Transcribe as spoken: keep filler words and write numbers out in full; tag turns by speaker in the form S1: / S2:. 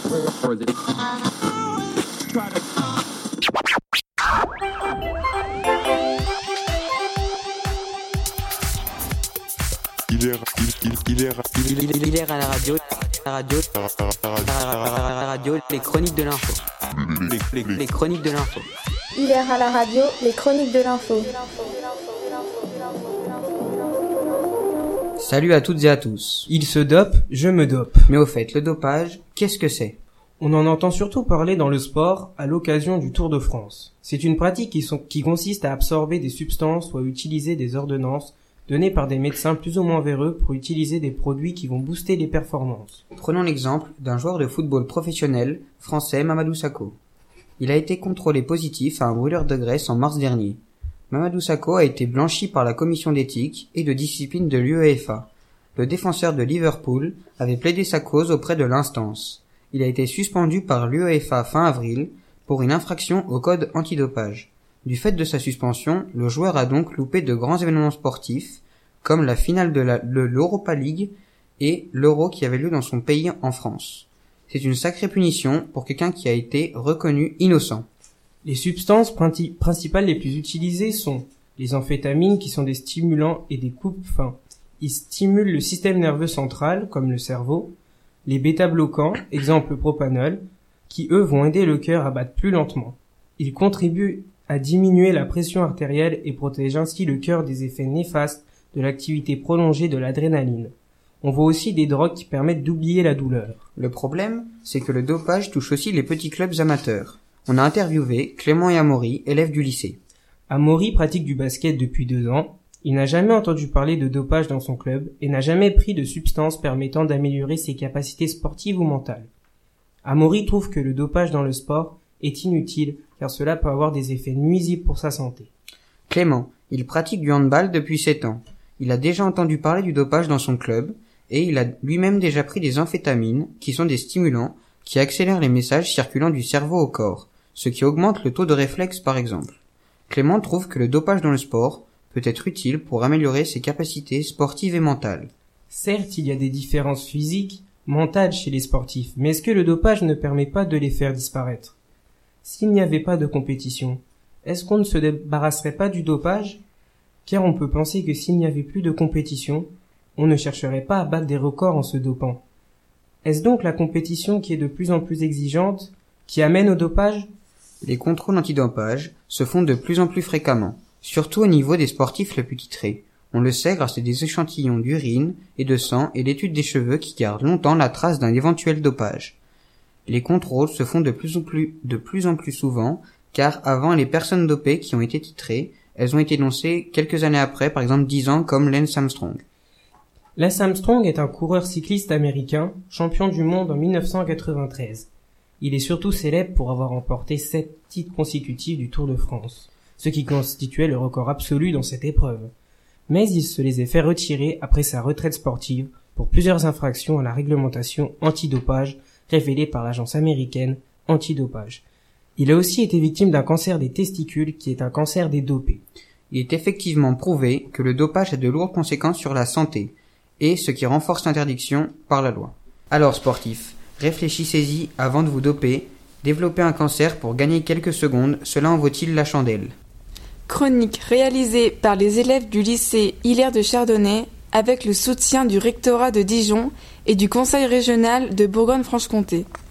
S1: Il est, il, il, il est,
S2: il, il, il est à la radio, la radio, la radio, les chroniques de l'info. Les, les, les chroniques de l'info.
S3: Il est à la radio, les chroniques de l'info.
S4: Salut à toutes et à tous.
S5: Il se dope, je me dope.
S4: Mais au fait, le dopage, qu'est-ce que c'est ?
S5: On en entend surtout parler dans le sport à l'occasion du Tour de France. C'est une pratique qui, sont, qui consiste à absorber des substances ou à utiliser des ordonnances données par des médecins plus ou moins véreux pour utiliser des produits qui vont booster les performances.
S4: Prenons l'exemple d'un joueur de football professionnel français, Mamadou Sakho. Il a été contrôlé positif à un brûleur de graisse en mars dernier. Mamadou Sakho a été blanchi par la commission d'éthique et de discipline de l'UEFA. Le défenseur de Liverpool avait plaidé sa cause auprès de l'instance. Il a été suspendu par l'UEFA fin avril pour une infraction au code antidopage. Du fait de sa suspension, le joueur a donc loupé de grands événements sportifs, comme la finale de, la, de l'Europa League et l'Euro qui avait lieu dans son pays en France. C'est une sacrée punition pour quelqu'un qui a été reconnu innocent.
S5: Les substances principales les plus utilisées sont les amphétamines qui sont des stimulants et des coupes-fins. Ils stimulent le système nerveux central, comme le cerveau, les bêta-bloquants, exemple le propanol, qui eux vont aider le cœur à battre plus lentement. Ils contribuent à diminuer la pression artérielle et protègent ainsi le cœur des effets néfastes de l'activité prolongée de l'adrénaline. On voit aussi des drogues qui permettent d'oublier la douleur.
S4: Le problème, c'est que le dopage touche aussi les petits clubs amateurs. On a interviewé Clément et Amaury, élèves du lycée.
S5: Amaury pratique du basket depuis deux ans. Il n'a jamais entendu parler de dopage dans son club et n'a jamais pris de substances permettant d'améliorer ses capacités sportives ou mentales. Amaury trouve que le dopage dans le sport est inutile car cela peut avoir des effets nuisibles pour sa santé.
S4: Clément, il pratique du handball depuis sept ans. Il a déjà entendu parler du dopage dans son club et il a lui-même déjà pris des amphétamines qui sont des stimulants qui accélèrent les messages circulant du cerveau au corps, ce qui augmente le taux de réflexe par exemple. Clément trouve que le dopage dans le sport peut être utile pour améliorer ses capacités sportives et mentales.
S5: Certes, il y a des différences physiques, mentales chez les sportifs, mais est-ce que le dopage ne permet pas de les faire disparaître ? S'il n'y avait pas de compétition, est-ce qu'on ne se débarrasserait pas du dopage ? Car on peut penser que s'il n'y avait plus de compétition, on ne chercherait pas à battre des records en se dopant. Est-ce donc la compétition qui est de plus en plus exigeante, qui amène au dopage ?
S4: Les contrôles antidopage se font de plus en plus fréquemment, surtout au niveau des sportifs les plus titrés. On le sait grâce à des échantillons d'urine et de sang et l'étude des cheveux qui gardent longtemps la trace d'un éventuel dopage. Les contrôles se font de plus en plus, de plus en plus souvent, car avant les personnes dopées qui ont été titrées, elles ont été dénoncées quelques années après, par exemple dix ans, comme Lance Armstrong.
S5: Lance Armstrong est un coureur cycliste américain, champion du monde en mille neuf cent quatre-vingt-treize. Il est surtout célèbre pour avoir remporté sept titres consécutifs du Tour de France, ce qui constituait le record absolu dans cette épreuve. Mais il se les a fait retirer après sa retraite sportive pour plusieurs infractions à la réglementation antidopage révélée par l'agence américaine antidopage. Il a aussi été victime d'un cancer des testicules qui est un cancer des dopés.
S4: Il est effectivement prouvé que le dopage a de lourdes conséquences sur la santé, et ce qui renforce l'interdiction par la loi. Alors sportifs, réfléchissez-y avant de vous doper, développer un cancer pour gagner quelques secondes, cela en vaut-il la chandelle ?
S6: Chronique réalisée par les élèves du lycée Hilaire de Chardonnay avec le soutien du rectorat de Dijon et du conseil régional de Bourgogne-Franche-Comté.